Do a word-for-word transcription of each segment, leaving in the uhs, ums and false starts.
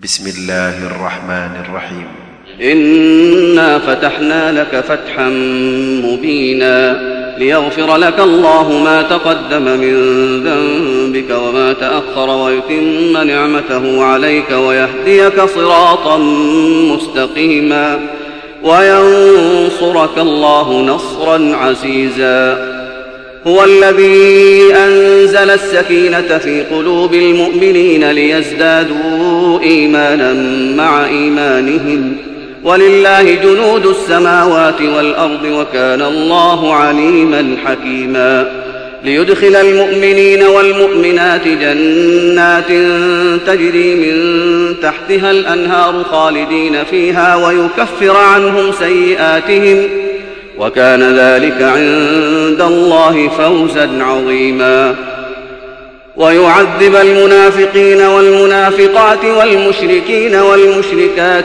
بسم الله الرحمن الرحيم. إنا فتحنا لك فتحا مبينا ليغفر لك الله ما تقدم من ذنبك وما تأخر ويتم نعمته عليك ويهديك صراطا مستقيما وينصرك الله نصرا عزيزا. هو الذي أنزل السكينة في قلوب المؤمنين ليزدادوا إيمانا مع إيمانهم ولله جنود السماوات والأرض وكان الله عليما حكيما. ليدخل المؤمنين والمؤمنات جنات تجري من تحتها الأنهار خالدين فيها ويكفر عنهم سيئاتهم وكان ذلك عند الله فوزا عظيما. ويعذب المنافقين والمنافقات والمشركين والمشركات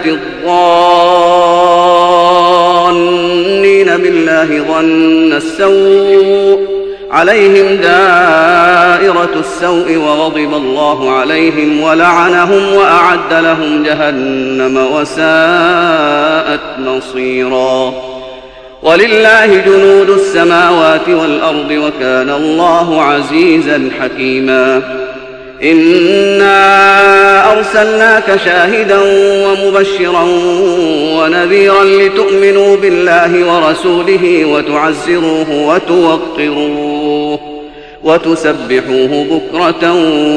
الظانين بالله ظن السوء عليهم دائرة السوء وغضب الله عليهم ولعنهم وأعد لهم جهنم وساءت مصيرا. ولله جنود السماوات والأرض وكان الله عزيزا حكيما. إنا أرسلناك شاهدا ومبشرا ونذيرا لتؤمنوا بالله ورسوله وتعزروه وتوقروه وتسبحوه بكرة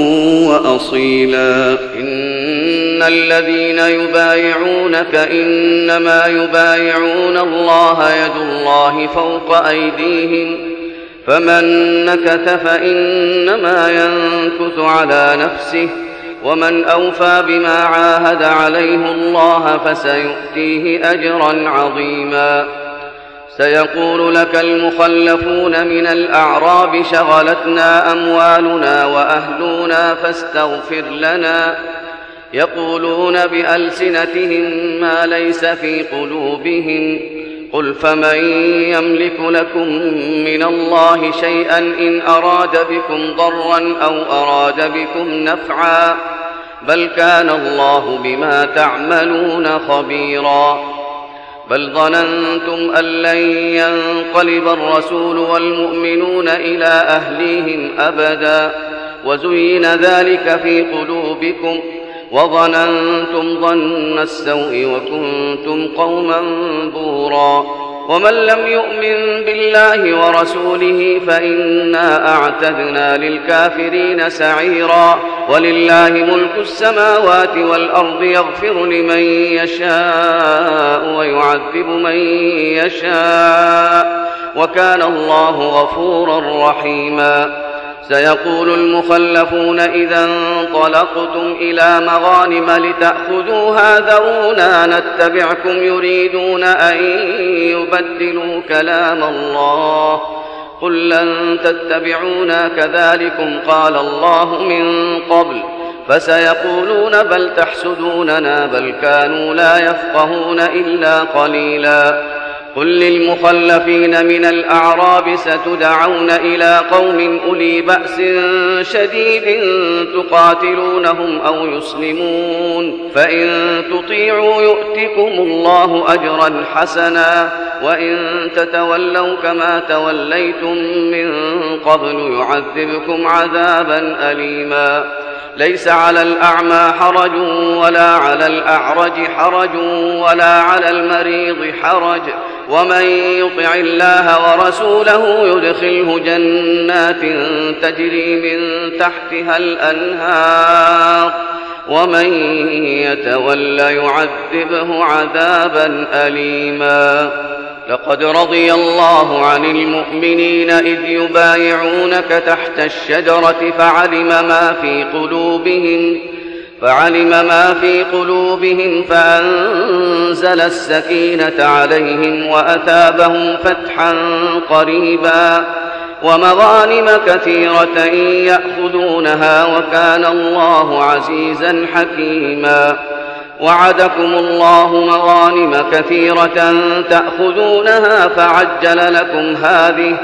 وأصيلا. إن الذين يبايعونك إنما يبايعون الله يد الله فوق أيديهم فمن نكث فإنما ينكث على نفسه ومن أوفى بما عاهد عليه الله فسيؤتيه أجرا عظيما. سيقول لك المخلفون من الأعراب شغلتنا أموالنا وأهلنا فاستغفر لنا يقولون بألسنتهم ما ليس في قلوبهم قل فمن يملك لكم من الله شيئا إن أراد بكم ضرا أو أراد بكم نفعا بل كان الله بما تعملون خبيرا. بل ظننتم أن لن ينقلب الرسول والمؤمنون إلى أهليهم أبدا وزين ذلك في قلوبكم وظننتم ظن السوء وكنتم قوما بورا. ومن لم يؤمن بالله ورسوله فإنا أعتدنا للكافرين سعيرا. ولله ملك السماوات والأرض يغفر لمن يشاء ويعذب من يشاء وكان الله غفورا رحيما. سيقول المخلفون إذا انطلقتم إلى مغانم لتأخذوها ذرونا نتبعكم يريدون أن يبدلوا كلام الله قل لن تتبعونا كذلكم قال الله من قبل فسيقولون بل تحسدوننا بل كانوا لا يفقهون إلا قليلا. قل للمخلفين من الأعراب ستدعون إلى قوم أولي بأس شديد تقاتلونهم أو يسلمون فإن تطيعوا يؤتكم الله أجرا حسنا وإن تتولوا كما توليتم من قبل يعذبكم عذابا أليما. ليس على الأعمى حرج ولا على الأعرج حرج ولا على المريض حرج ومن يطع الله ورسوله يدخله جنات تجري من تحتها الأنهار ومن يتول يعذبه عذابا أليما. لقد رضي الله عن المؤمنين إذ يبايعونك تحت الشجرة فعلم ما في قلوبهم فعلم ما في قلوبهم فأنزل السكينة عليهم وأثابهم فتحا قريبا ومغانم كثيرة يأخذونها وكان الله عزيزا حكيما. وعدكم الله مغانم كثيرة تأخذونها فعجل لكم هذه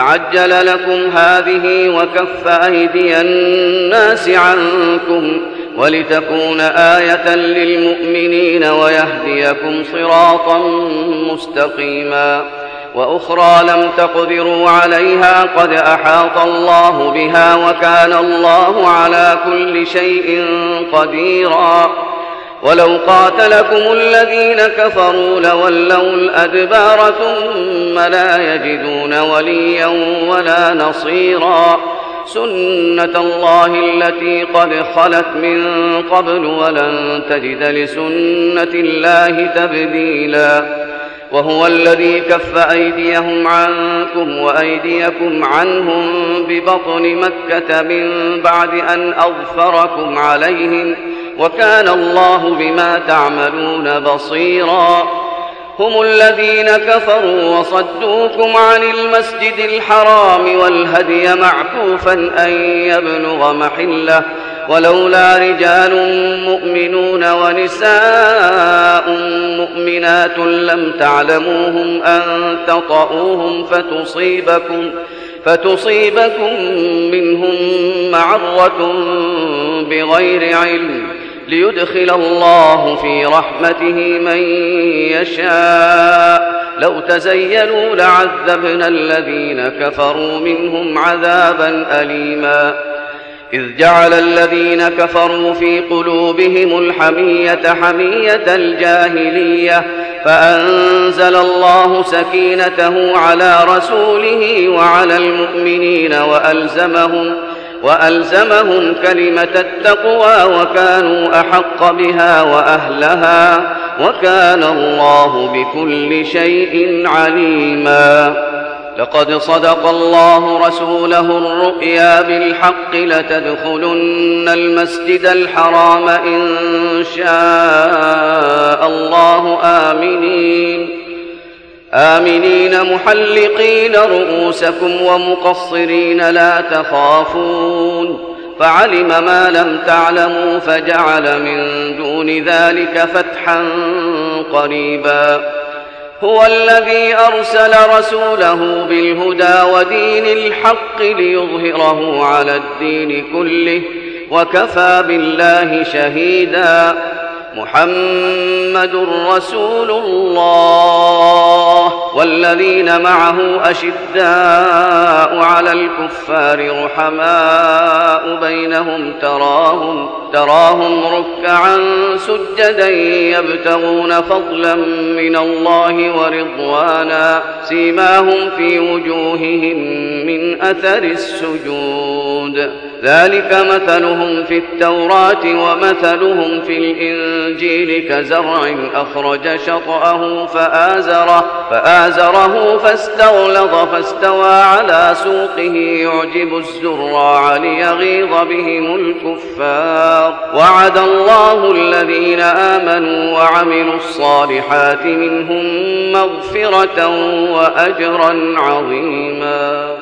فعجل لكم هذه وكف أيدي الناس عنكم ولتكون آية للمؤمنين ويهديكم صراطا مستقيما. وأخرى لم تقدروا عليها قد أحاط الله بها وكان الله على كل شيء قديرا. ولو قاتلكم الذين كفروا لولوا الأدبار ثم لا يجدون وليا ولا نصيرا. سنة الله التي قد خلت من قبل ولن تجد لسنة الله تبديلا. وهو الذي كف أيديهم عنكم وأيديكم عنهم ببطن مكة من بعد أن أظفركم عليهم وكان الله بما تعملون بصيرا. هم الذين كفروا وصدوكم عن المسجد الحرام والهدي معكوفا أن يبلغ محله ولولا رجال مؤمنون ونساء مؤمنات لم تعلموهم أن تطؤوهم فتصيبكم, فتصيبكم منهم معرة بغير علم ليدخل الله في رحمته من يشاء. لو تزيلوا لعذبنا الذين كفروا منهم عذابا أليما. إذ جعل الذين كفروا في قلوبهم الحمية حمية الجاهلية فأنزل الله سكينته على رسوله وعلى المؤمنين وألزمهم وألزمهم كلمة التقوى وكانوا أحق بها وأهلها وكان الله بكل شيء عليما. لقد صدق الله رسوله الرؤيا بالحق لتدخلن المسجد الحرام إن شاء الله آمنين آمنين محلقين رؤوسكم ومقصرين لا تخافون فعلم ما لم تعلموا فجعل من دون ذلك فتحا قريبا. هو الذي أرسل رسوله بالهدى ودين الحق ليظهره على الدين كله وكفى بالله شهيدا. محمد رسول الله والذين معه أشداء على الكفار رحماء بينهم تراهم, تراهم ركعا سجدا يبتغون فضلا من الله ورضوانا سيماهم في وجوههم من أثر السجود ذلك مثلهم في التوراة ومثلهم في الإنجيل كزرع أخرج شطأه فآزره, فآزره فاستغلظ فاستوى على سوقه يعجب الزراع ليغيظ بهم الكفار. وعد الله الذين آمنوا وعملوا الصالحات منهم مغفرة وأجرا عظيما.